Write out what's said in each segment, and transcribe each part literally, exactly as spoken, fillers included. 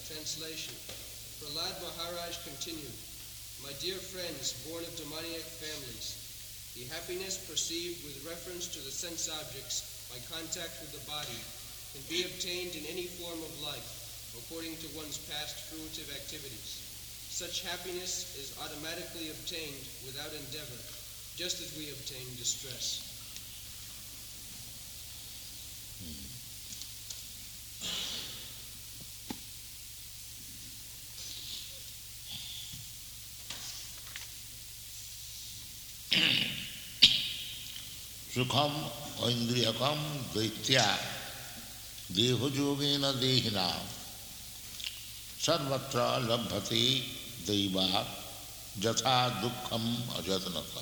Translation. Prahlad Maharaj continued, My dear friends born of demoniac families, the happiness perceived with reference to the sense objects by contact with the body can be obtained in any form of life according to one's past fruitive activities. Such happiness is automatically obtained without endeavor, just as we obtain distress. Sukham oindriyakam daitya devajogena dehina sarvatra labhati daiva jatha dukkham ajatanata.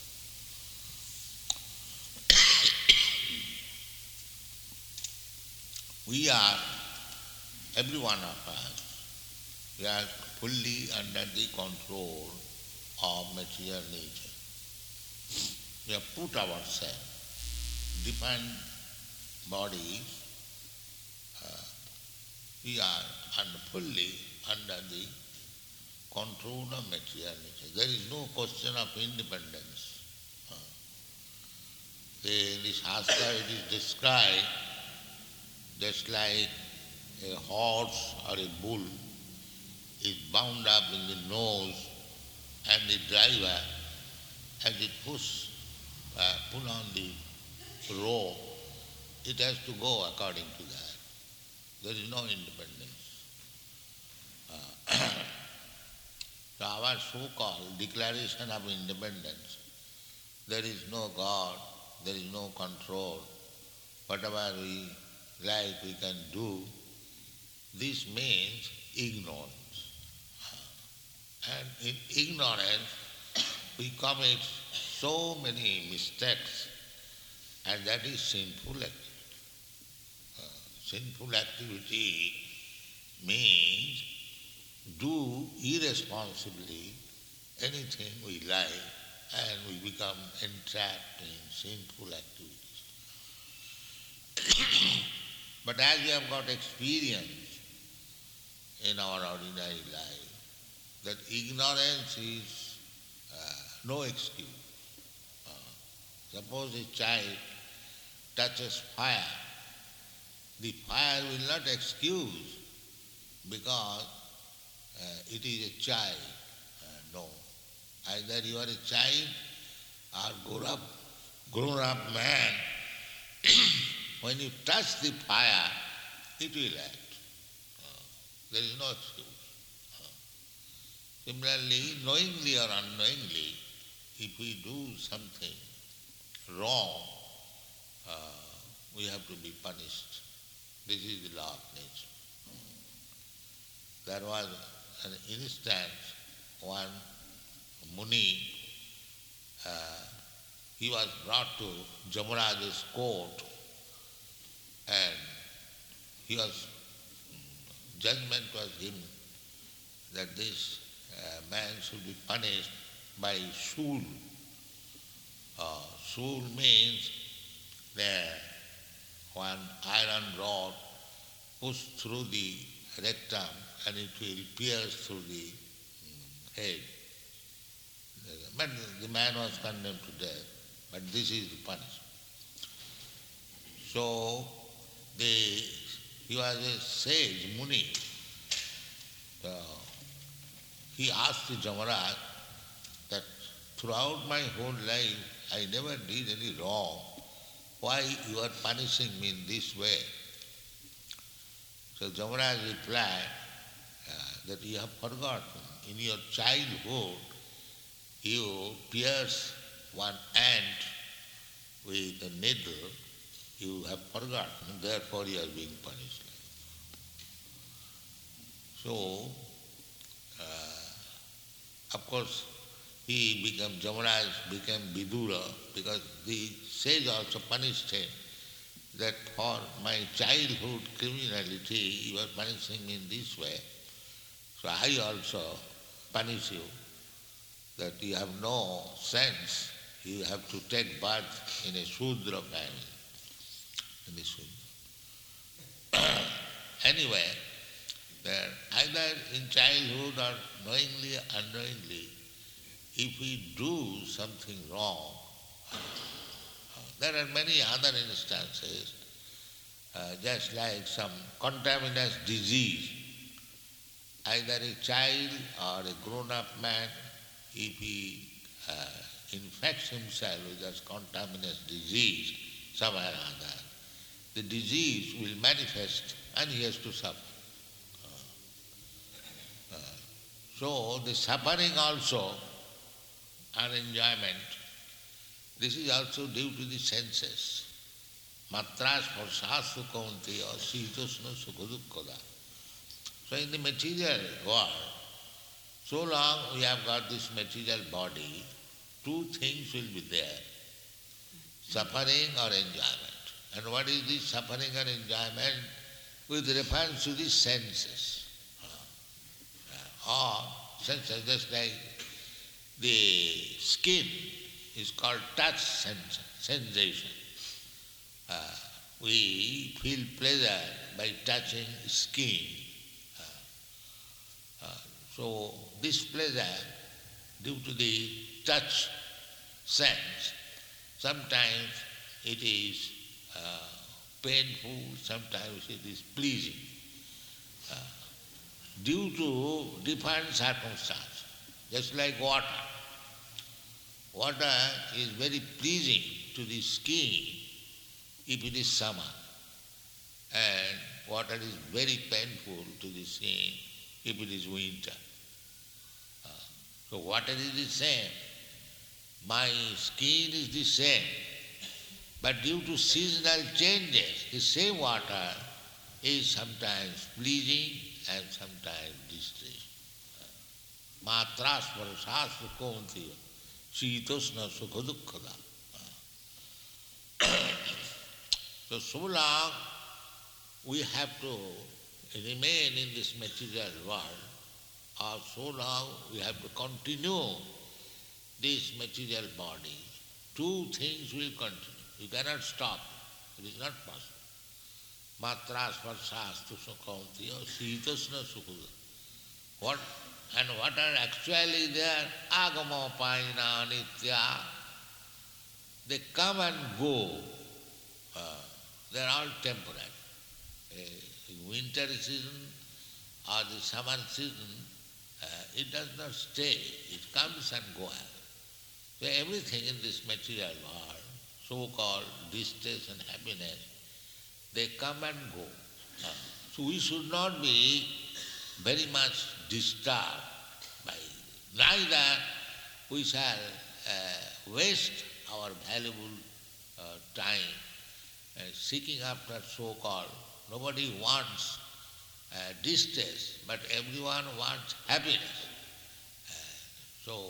We are, every one of us, we are fully under the control of material nature. We have put ourselves, different bodies, uh, we are under, fully under the control of material nature. There is no question of independence. Uh, in the Shastra it is described just like a horse or a bull is bound up in the nose and the driver, as it push, uh, pull on the rope, it has to go according to that. There is no independence. Uh, so our so-called declaration of independence, there is no God, there is no control, whatever we like we can do, this means ignorance. And in ignorance we commit so many mistakes, and that is sinful activity. Uh, sinful activity means do irresponsibly anything we like, and we become entrapped in sinful activities. But as we have got experience in our ordinary life, that ignorance is uh, no excuse. Uh, suppose a child touches fire, the fire will not excuse because uh, it is a child. Uh, no. Either you are a child or grown up, grown up man. When you touch the fire, it will act. Uh, there is no excuse. Uh, similarly, knowingly or unknowingly, if we do something wrong, uh, we have to be punished. This is the law of nature. There was an instance, one Muni, uh, he was brought to Jamaraj's court, and he was, judgment was given that this uh, man should be punished by shul. Uh, shul means the one iron rod pushed through the rectum and it will pierce through the um, head. But the man was condemned to death, but this is the punishment. So, the, he was a sage, Muni. So, he asked the Jamaraj that throughout my whole life I never did any wrong. Why you are punishing me in this way? So Jamaraj replied uh, that you have forgotten. In your childhood, you pierced one ant with a needle. You have forgotten, therefore you are being punished. So, uh, of course, he became, Jamaraj became Vidura because the sage also punished him that for my childhood criminality you are punishing me in this way. So I also punish you, that you have no sense, you have to take birth in a Shudra family. In the Shudra. Anyway, there, either in childhood or knowingly or unknowingly, if we do something wrong, there are many other instances, uh, just like some contaminous disease. Either a child or a grown-up man, if he uh, infects himself with this contaminous disease somewhere or other, the disease will manifest and he has to suffer. Uh, uh, so the suffering also and enjoyment, this is also due to the senses. Matras parsha sukhavanti or sitasna sukhadukkada. So in the material world, so long we have got this material body, two things will be there, suffering or enjoyment. And what is this suffering or enjoyment? With reference to the senses. Or senses, just like the skin is called touch sens- sensation. Uh, we feel pleasure by touching skin. Uh, uh, so this pleasure, due to the touch sense, sometimes it is uh, painful, sometimes it is pleasing. Uh, due to different circumstances, just like water. Water is very pleasing to the skin if it is summer, and water is very painful to the skin if it is winter. Uh, so water is the same. My skin is the same, but due to seasonal changes, the same water is sometimes pleasing and sometimes distressing. Matras parasha sukhavanti sitasna sukhadukkada. So, so long we have to remain in this material world, or so long we have to continue this material body. Two things will continue. You cannot stop. It is not possible. Matras parsastu sukhavanti or sitasna sukhadukkada. What and what are actually there? Agama paina nitya. They come and go. Uh, they are all temporary. Uh, in winter season or the summer season, uh, it does not stay. It comes and goes. So everything in this material world, so-called distress and happiness, they come and go. Uh, so we should not be very much disturbed by it. Neither we shall uh, waste our valuable uh, time uh, seeking after so-called, nobody wants uh, distress, but everyone wants happiness. Uh, so,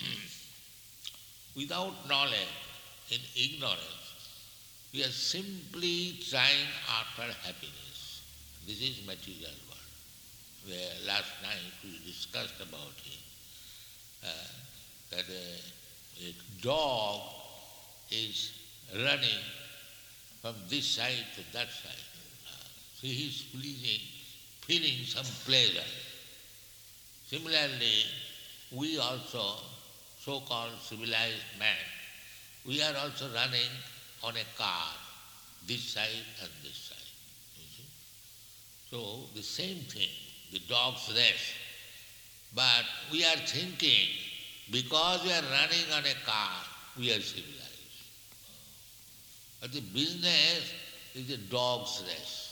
without knowledge, in ignorance, we are simply trying after happiness. This is material world, where last night we discussed about it, uh, that a, a dog is running from this side to that side. Uh, so he is pleasing, feeling some pleasure. Similarly, we also, so-called civilized man, we are also running on a car, this side and this side. You see? So the same thing, the dog's race. But we are thinking, because we are running on a car, we are civilized. But the business is a dog's race.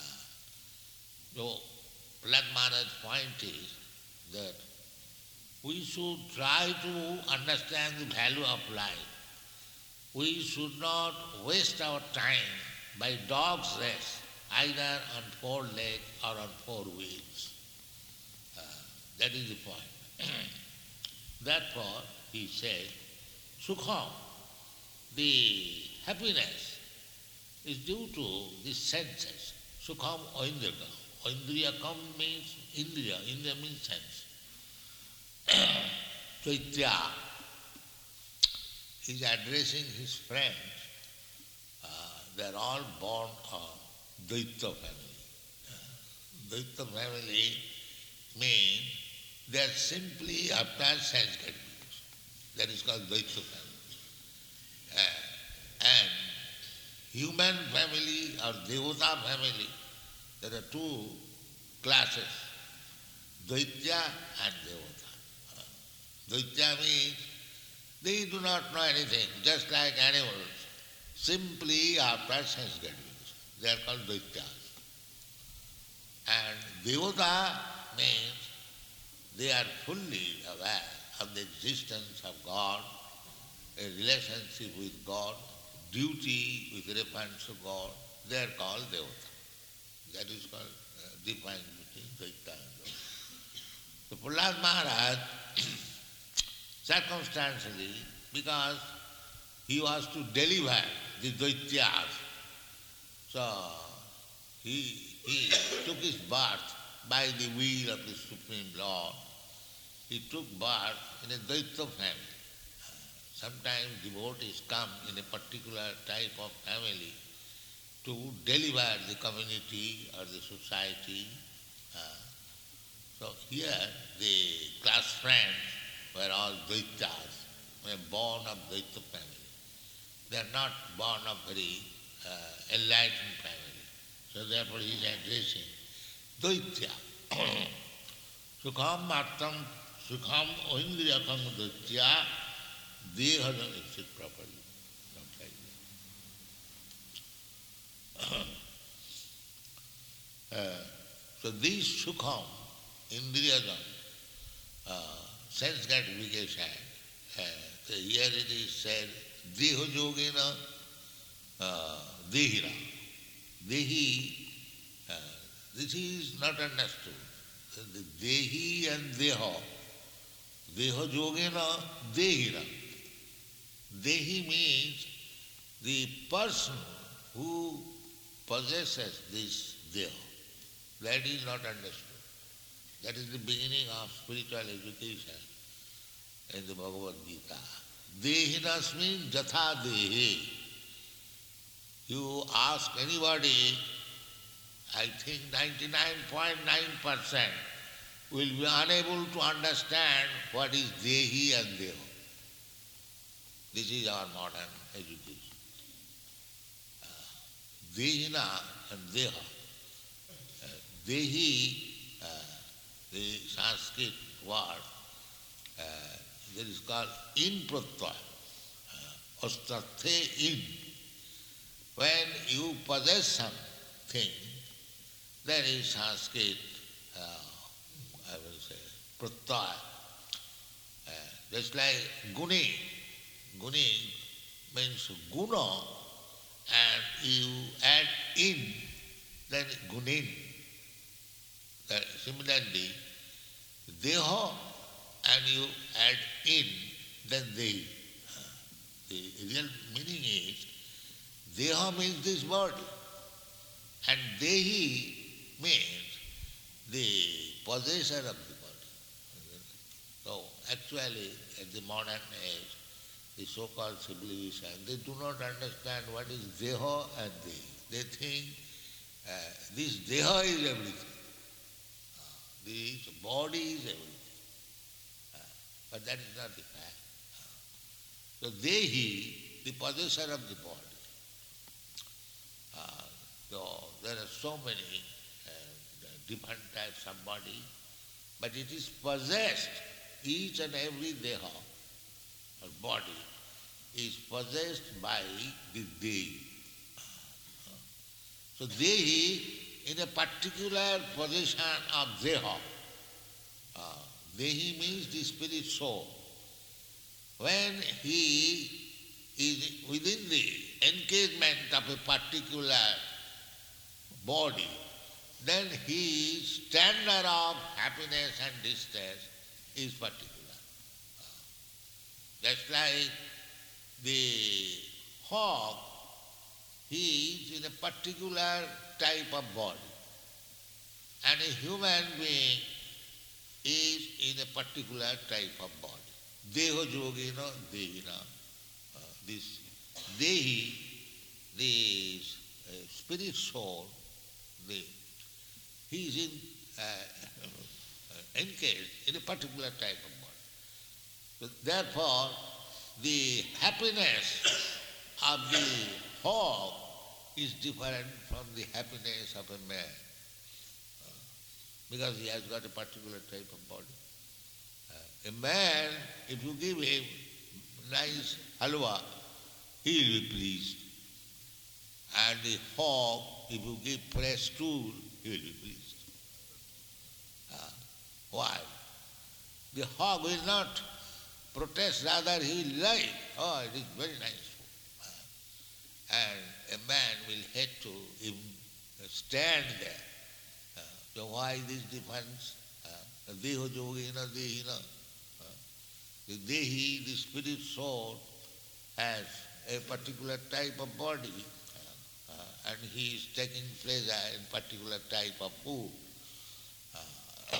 So Prahlad Maharaj's point is that we should try to understand the value of life. We should not waste our time by dog's race, either on four legs or on four wheels. Uh, that is the point. Therefore, he said, Sukham, the happiness is due to the senses. Sukham oindriyakam. Oindriyakam means indriya. Indriya means sense. Chaitya is addressing his friends. Uh, they are all born of Daitya family. Uh, Daitya family means they are simply after sense gratification. That is called Dvaita family. Uh, and human family or Devata family, there are two classes, Dvaitya and Devata. Uh, Dvaitya means they do not know anything, just like animals, simply after sense gratification. They are called Dvaityas. And Devata means they are fully aware of the existence of God, a relationship with God, duty with reference to God. They are called Devata. That is called uh, difference between Dvaita and Devata. So Prahlad Maharaj, circumstantially, because he was to deliver the Dvaityas, so he, he took his birth by the will of the Supreme Lord. He took birth in a Dvaita family. Sometimes devotees come in a particular type of family to deliver the community or the society. Uh, so here the class friends were all Dvaitas, were born of Dvaita family. They are not born of very uh, enlightened family. So therefore he is addressing Dvaitya. Sukham martam, sukham oindriyakam Dvaitya, dehadam is it properly. Not like that. uh, so these sukham, indriyakam, uh, sense gratification, uh, so here it is said, deho yogena uh, dehira. Dehi, uh, this is not understood. The dehi and deho, deho yogena dehira. Dehi means the person who possesses this deho. That is not understood. That is the beginning of spiritual education in the Bhagavad Gita. Dehinas means jatha dehi. You ask anybody, I think ninety-nine point nine percent will be unable to understand what is dehi and deho. This is our modern education. Uh, dehina and deha. Uh, dehi, uh, the Sanskrit word, uh, that is called in pratyaya, uh, ostathe in. When you possess something, that is Sanskrit, uh, I will say, pratyaya. Uh, just like guni. Guni means guna, and you add in, then gunin. That similarly, deho, and you add in, then dehi. The real meaning is, deha means this body, and dehi means the possessor of the body. So actually, at the modern age, the so-called civilization, they do not understand what is deha and dehi. They think uh, this deha is everything. Uh, this body is everything. Uh, but that is not the fact. Uh, so dehi, the possessor of the body. Uh, so there are so many uh, different types of body, but it is possessed, each and every deha, or body, is possessed by the dehi. So dehi, in a particular position of deha, uh, dehi means the spirit soul. When he is within the encasement of a particular body, then his standard of happiness and distress is particular. Just like the hog, he is in a particular type of body, and a human being is in a particular type of body. Deho yogena dehina. Uh, this dehi, the uh, spirit soul, the, he is in uh, in case, in a particular type of body. So therefore, the happiness of the hog is different from the happiness of a man, uh, because he has got a particular type of body. Uh, a man, if you give him nice halwa, he will be pleased. And the hog, if you give fresh food, he will be pleased. Uh, why? The hog will not protest, rather he will like, oh, it is very nice food. Uh, and a man will hate to even stand there. Uh, so why this difference? Uh, Deho yogina dehina. Uh, the dehi, the spirit soul, has a particular type of body, uh, uh, and he is taking pleasure in particular type of food. Uh,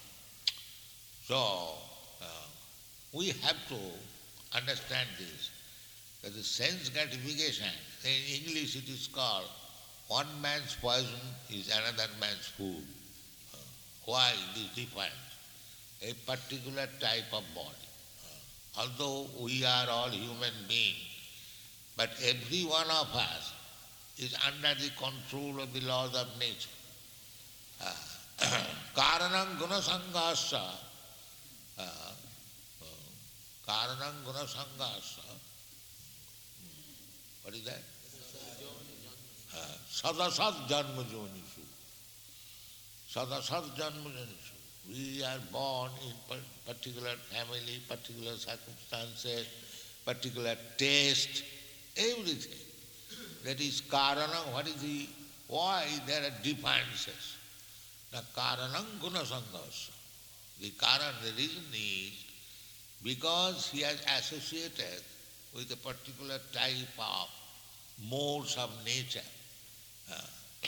so, uh, we have to understand this, that the sense gratification, in English it is called one man's poison is another man's food. Uh, why this difference? A particular type of body. Uh, although we are all human beings, but every one of us is under the control of the laws of nature. Karanam gunasangasa. Karanam gunasangasa. What is that? Sadasad janma jonishu. Sadasad janma jonishu. We are born in particular family, particular circumstances, particular taste, everything. That is karanam. What is the, why there are differences? Now karanam gunasangasa. The karan, the reason is because he has associated with a particular type of modes of nature. Uh,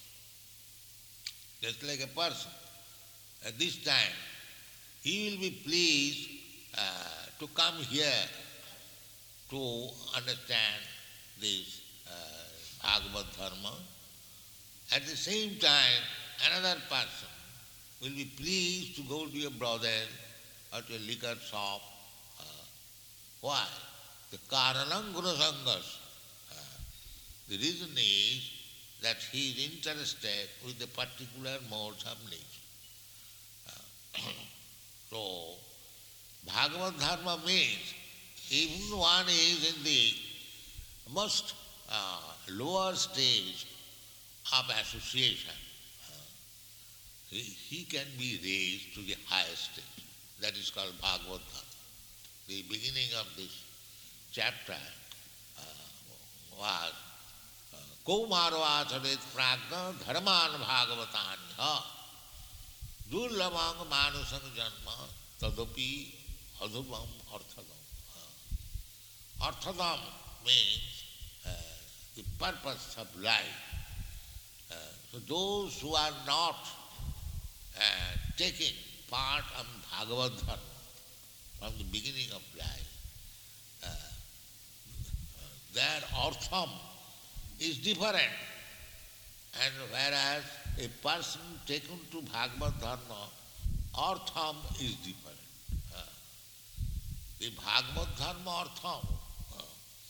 just like a person. At this time, he will be pleased uh, to come here to understand this uh, Bhagavad Dharma. At the same time, another person will be pleased to go to a brothel or to a liquor shop. Uh, why? The karanam gunasangas. Uh, the reason is that he is interested with the particular modes of nature. Uh, so, Bhagavad Dharma means even one is in the most uh, lower stage of association, uh, he, he can be raised to the highest stage. That is called Bhagavad Dharma. The beginning of this chapter uh, was Kaumaro acharet pragna dharman bhagavatanya durlamang manusang janma tadapi adhubam arthadam. Arthadam means uh, the purpose of life. Uh, so those who are not uh, taking part of Bhagavad Dharma from the beginning of life, uh, their artham is different. And whereas a person taken to Bhagavad Dharma, artham is different. Uh, the Bhagavad Dharma artham, uh,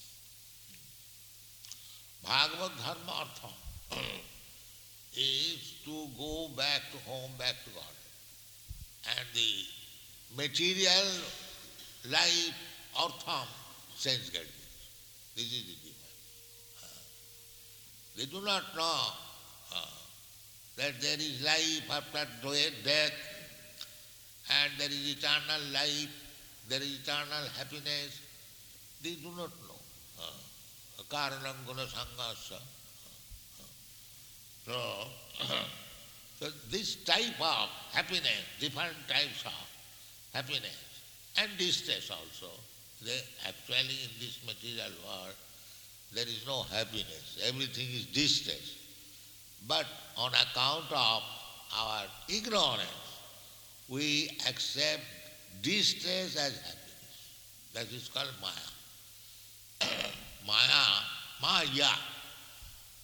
Bhagavad Dharma artham is to go back to home, back to God. And the material life, artham, sense gratification. This is the difference. Uh, they do not know uh, that there is life after death, and there is eternal life, there is eternal happiness. They do not know. Karanam gunasangasa. So, so this type of happiness, different types of happiness, and distress also. They, actually in this material world, there is no happiness. Everything is distress. But on account of our ignorance, we accept distress as happiness. That is called Maya. Maya, Maya.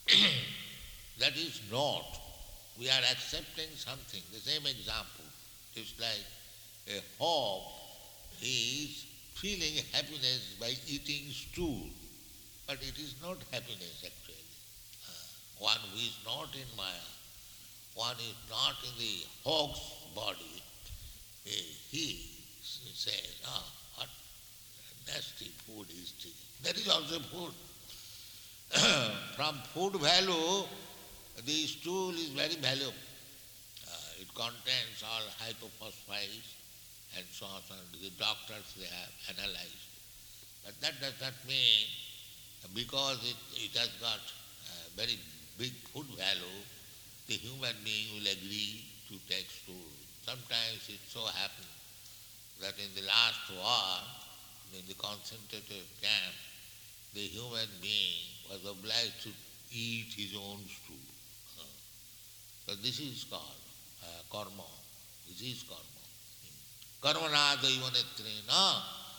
That is not. We are accepting something. The same example. It's like a hog is feeling happiness by eating stool, but it is not happiness actually. Uh, one who is not in Maya, one is not in the hog's body, eh, he says, ah, what nasty food is taking. That is also food. From food value, the stool is very valuable. Uh, it contains all hypophosphites and so on. So on. The doctors, they have analyzed. But that does not mean, because it, it has got a very big food value, the human being will agree to take stool. Sometimes it so happens that in the last war, in the concentrated camp, the human being was obliged to eat his own stool. Uh, so this is called uh, karma. This is karma. Karmana daivanetrena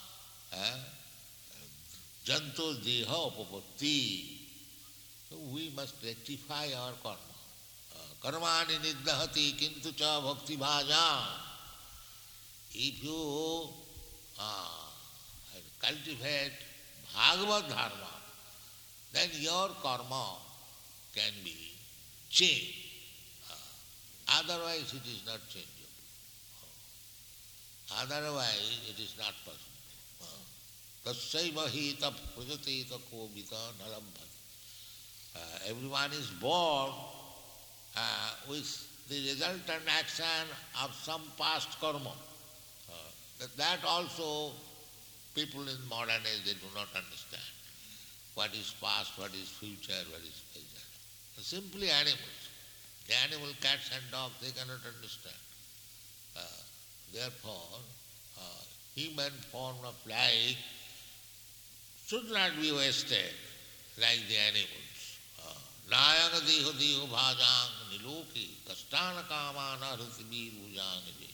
janto deha upapatti. So we must rectify our karma. Karmani niddhati kintu cha bhakti bhaja. If you uh, cultivate Bhagavad Dharma, then your karma can be changed. Uh, otherwise it is not changeable. Uh, otherwise it is not possible. Tassaiva hi tap prajati takobita nalambhat. Everyone is born uh, with the resultant action of some past karma. Uh, that also people in modern age, they do not understand what is past, what is future, what is present. Simply animals. The animal, cats and dogs, they cannot understand. Uh, therefore, uh, human form of life should not be wasted like the animals. Nayanga deho deho bhajang niloki kastana kamana hrutibir bhujangaji.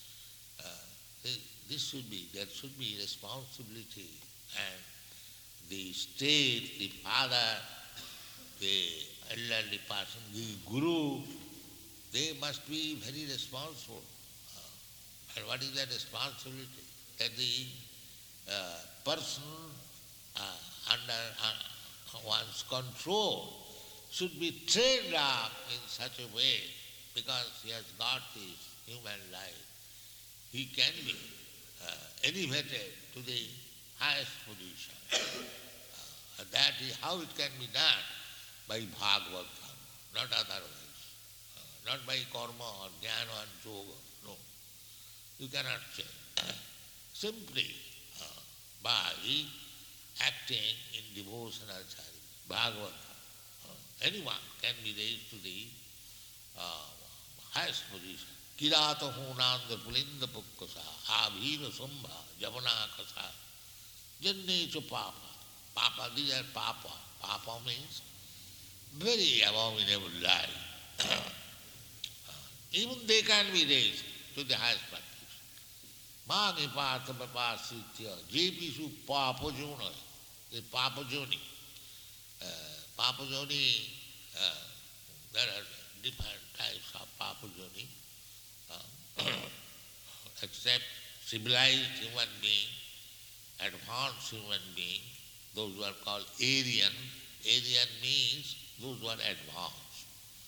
This should be, there should be responsibility, and the state, the father, the elderly person, the guru, they must be very responsible. Uh, and what is that responsibility? That the uh, person uh, under uh, one's control should be trained up in such a way, because he has got this human life. He can be uh, elevated to the highest position. Uh, that is how it can be done, by Bhagavad Dharma, not otherwise. Uh, not by karma or jnana and yoga. No. You cannot change. Simply uh, by acting in devotional charity. Bhagavad Dharma. Uh, anyone can be raised to the uh, highest position. Kirata hunanda pulinda pukkasa, abhina sambha, javana kasa, jannecha papa. Papa, these are papa. Papa means very abominable life. Even they can be raised to the highest practice. Magi partha papasitya, jepishu papa juna, the papa juni. Uh, papa juni, uh, there are different types of papa juni. Uh, except civilized human being, advanced human being, those who are called Aryan. Aryan means those who are advanced.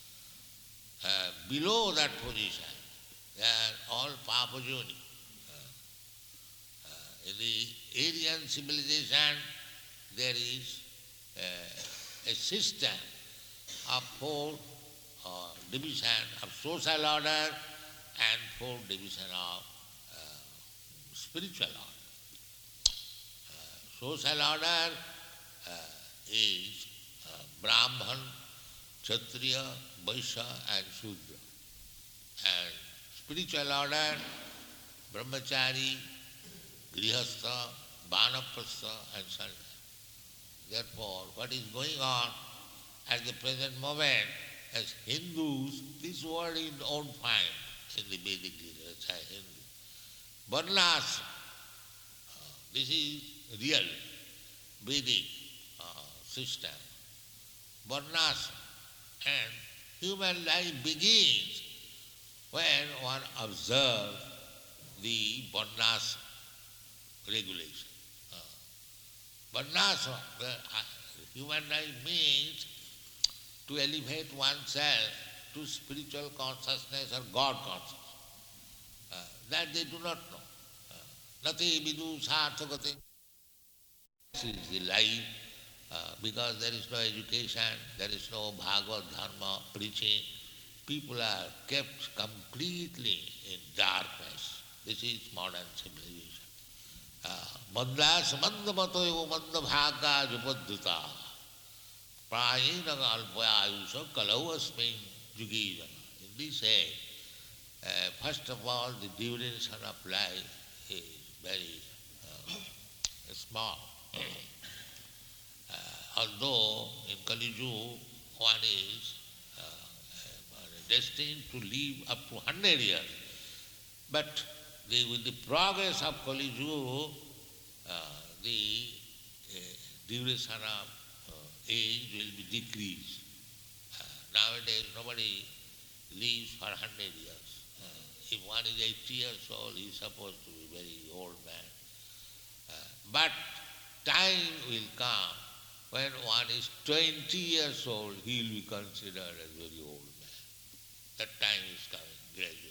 Uh, below that position, they are all Papajuni. Uh, uh, in the Aryan civilization, there is uh, a system of four uh, division of social order and four division of uh, spiritual order. Uh, social order uh, is uh, Brahman, Kshatriya, Vaishya and Shudra. And spiritual order, Brahmachari, Grihastha, Vanaprastha and Sannyasa. Therefore, what is going on at the present moment, as Hindus, this word you don't find in the Vedic literature, Hindu. Varnas, uh, this is real Vedic uh, system. Varnas, and human life begins when one observes the varnashram regulation. Uh, varnashram, the uh, human life means to elevate oneself to spiritual consciousness or God consciousness. Uh, that they do not know. Nati vidu sarthakati. This is the life, uh, because there is no education, there is no Bhagavad Dharma preaching. People are kept completely in darkness. This is modern civilization. Mandas mandamatayo mandabhaga jupadduta prayena alpayayusha kalau asmin jugijana. In this age, uh, first of all, the duration of life is very uh, small. uh, although in Kali Yuga one is uh, destined to live up to one hundred years, but the, with the progress of Kali Yuga, uh, the uh, duration of uh, age will be decreased. Uh, nowadays nobody lives for one hundred years. Uh, if one is eighty years old, he is supposed to be a very old man. Uh, but time will come when one is twenty years old, he will be considered as a very old man. That time is coming gradually.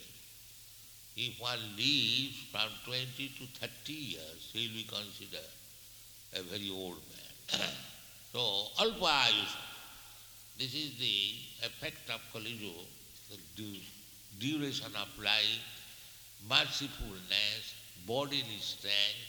If one lives from twenty to thirty years, he will be considered a very old man. So, alpa ayusha. This is the effect of Kali Yuga, the duration of life, mercifulness, bodily strength,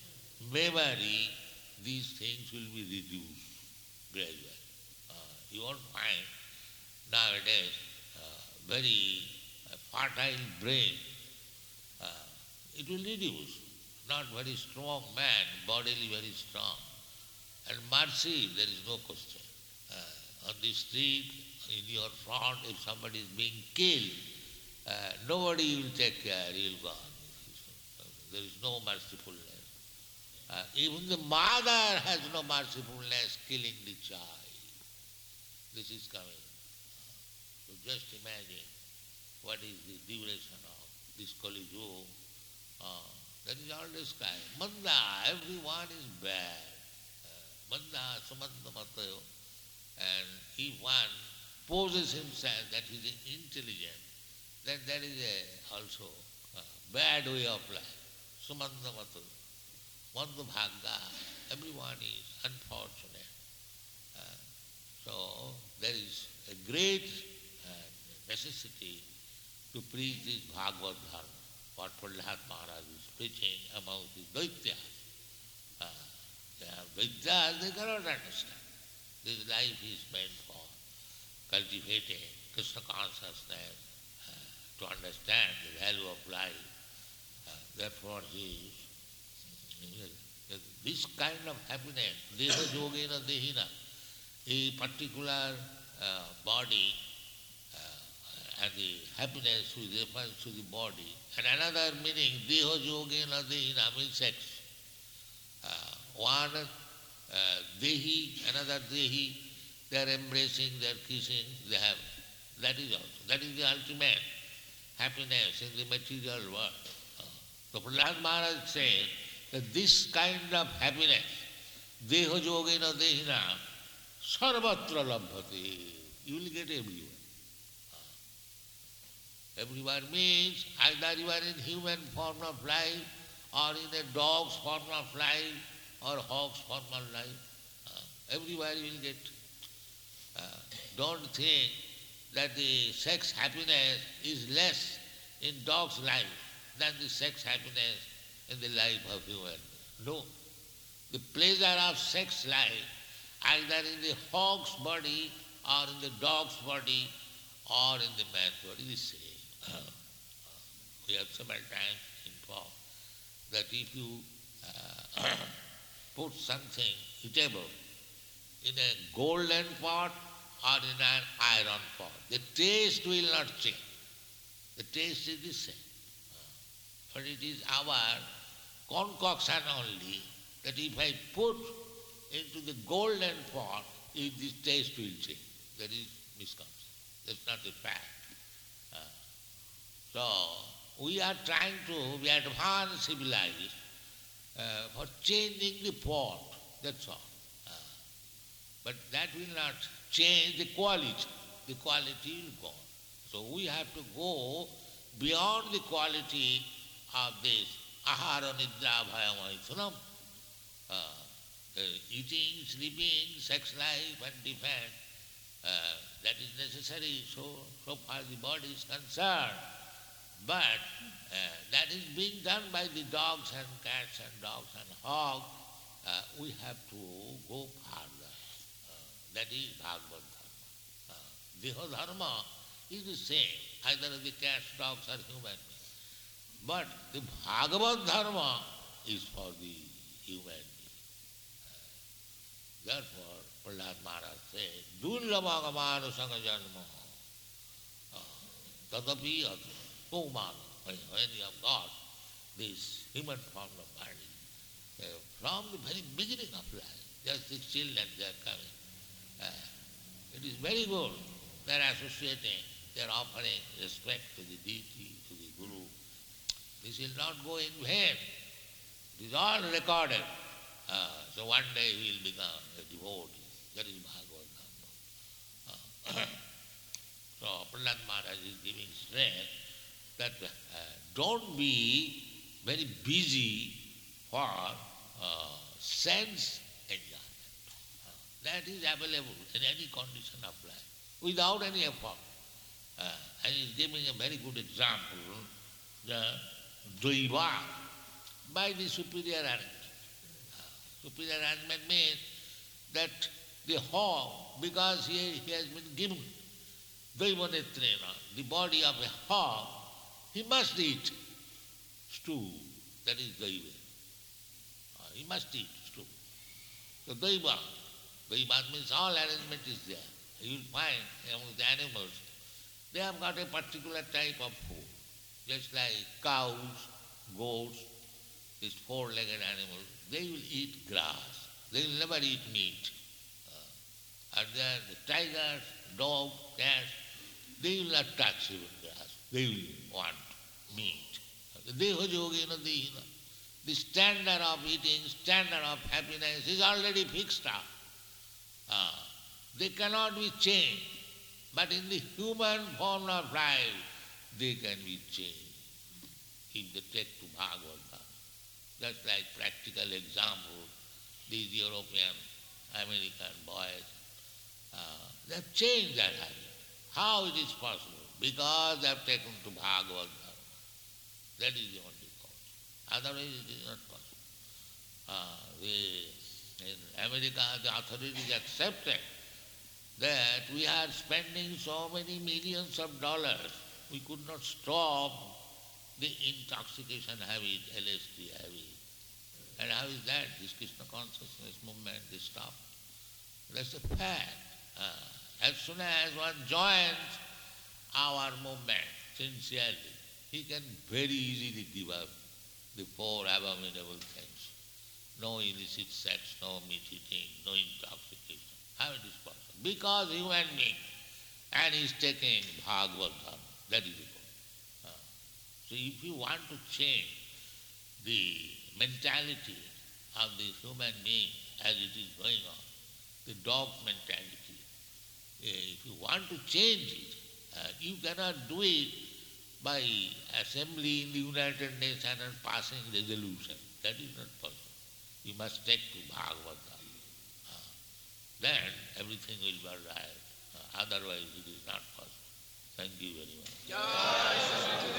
memory, these things will be reduced gradually. Uh, you won't find nowadays uh, very uh, fertile brain. Uh, it will reduce. Not very strong man, bodily very strong. And mercy, there is no question. Uh, on the street, in your front, if somebody is being killed, uh, nobody will take care, he will go on. There is no mercifulness. Uh, even the mother has no mercifulness, killing the child. This is coming. So just imagine what is the duration of this Kali Yuga. Uh, that is all described. Manda, everyone is bad. Uh, Manda, sumanda matayo. And if one poses himself that he is intelligent, then that is a also a bad way of life. Sumanda matayo. Manda bhagga, everyone is unfortunate. Uh, so there is a great uh, necessity to preach this Bhagavad Dharma, what Prahlad Maharaj is preaching among the Daityas. Uh, they are Daityas, they cannot understand. This life is meant for cultivating Krishna consciousness, uh, to understand the value of life. Uh, therefore, he this kind of happiness, deha yogena dehina, a particular uh, body uh, and the happiness which refers to the body, and another meaning, deha yogena dehina means sex. Uh, one uh, dehi, another dehi, they are embracing, they are kissing, they have, that is also, that is the ultimate happiness in the material world. Uh, so Prahlad Maharaj said, that this kind of happiness, deha yogena dehina, sarvatra labhati, you will get everywhere. Everywhere means either you are in human form of life, or in a dog's form of life, or hog's form of life. Uh, everywhere you will get. Uh, don't think that the sex happiness is less in dog's life than the sex happiness in the life of human. No. The pleasure of sex life, either in the hog's body or in the dog's body or in the man's body, is same. Uh, we have several times informed that if you uh, put something eatable in a golden pot or in an iron pot, the taste will not change. The taste is the same. But it is our concoction only that if I put into the golden pot, if the taste will change. That is misconception. That's not the fact. Uh, So we are trying to be advanced civilized uh, for changing the pot, that's all. Uh, but that will not change the quality. The quality will go. So we have to go beyond the quality of this ahara nidra bhaya maithunam. Uh, uh, eating, sleeping, sex life and defense, uh, that is necessary so, so far the body is concerned. But uh, that is being done by the dogs and cats and dogs and hogs. Uh, we have to go further. Uh, that is Bhagavad Dharma. Uh, Deha Dharma is the same, either the cats, dogs or human beings. But the Bhagavad Dharma is for the human being. Uh, therefore, Prahlad Maharaj said, Dullabhagamana Sangha Janma Tadapi Atu. Oh man, when you have got this human form of body, uh, from the very beginning of life, just the children they are coming. Uh, it is very good. They are associating, they are offering respect to the deity, to the Guru. This will not go in vain. It is all recorded. Uh, so one day he will become a devotee. That is Bhagavad Dhamma. Uh, so Prahlad Maharaj is giving strength that uh, don't be very busy for uh, sense enjoyment. Uh, that is available in any condition of life, without any effort. Uh, and he is giving a very good example, the Daiva, by the superior arrangement. Uh, superior arrangement means that the hog, because he, he has been given Daiva Netrena, the body of a hog, he must eat stew, that is Daiva. Uh, he must eat stew. So Daiva, Daiva means all arrangement is there. You will find among the animals, they have got a particular type of food. Just like cows, goats, these four-legged animals, they will eat grass. They will never eat meat. Uh, and then the tigers, dogs, cats, they will not touch even grass. They will want meat. Deha yogena dehina. The standard of eating, standard of happiness is already fixed up. Uh, they cannot be changed. But in the human form of life, they can be changed. If they take to Bhagavad Gita. Just like practical example, these European, American boys, uh, they have changed their habit. How it is possible? Because they have taken to Bhagavad Gita. That is the only cause. Otherwise it is not possible. Uh, the, in America, the authorities accepted that we are spending so many millions of dollars, we could not stop the intoxication habit, L S D habit. And how is that? This Krishna consciousness movement, they stop. That's a fact. Uh, as soon as one joins our movement sincerely, he can very easily give up the four abominable things. No illicit sex, no meat eating, no intoxication. How it is possible? Because human being, and he is taking Bhagavad Dharma. That is the point. Uh, so if you want to change the mentality of the human being as it is going on, the dog mentality, uh, if you want to change it, uh, you cannot do it by assembly in the United Nations and passing resolution. That is not possible. You must take to Bhagavad Dhamma. Uh, then everything will be all right. Uh, otherwise it is not possible. Thank you very much.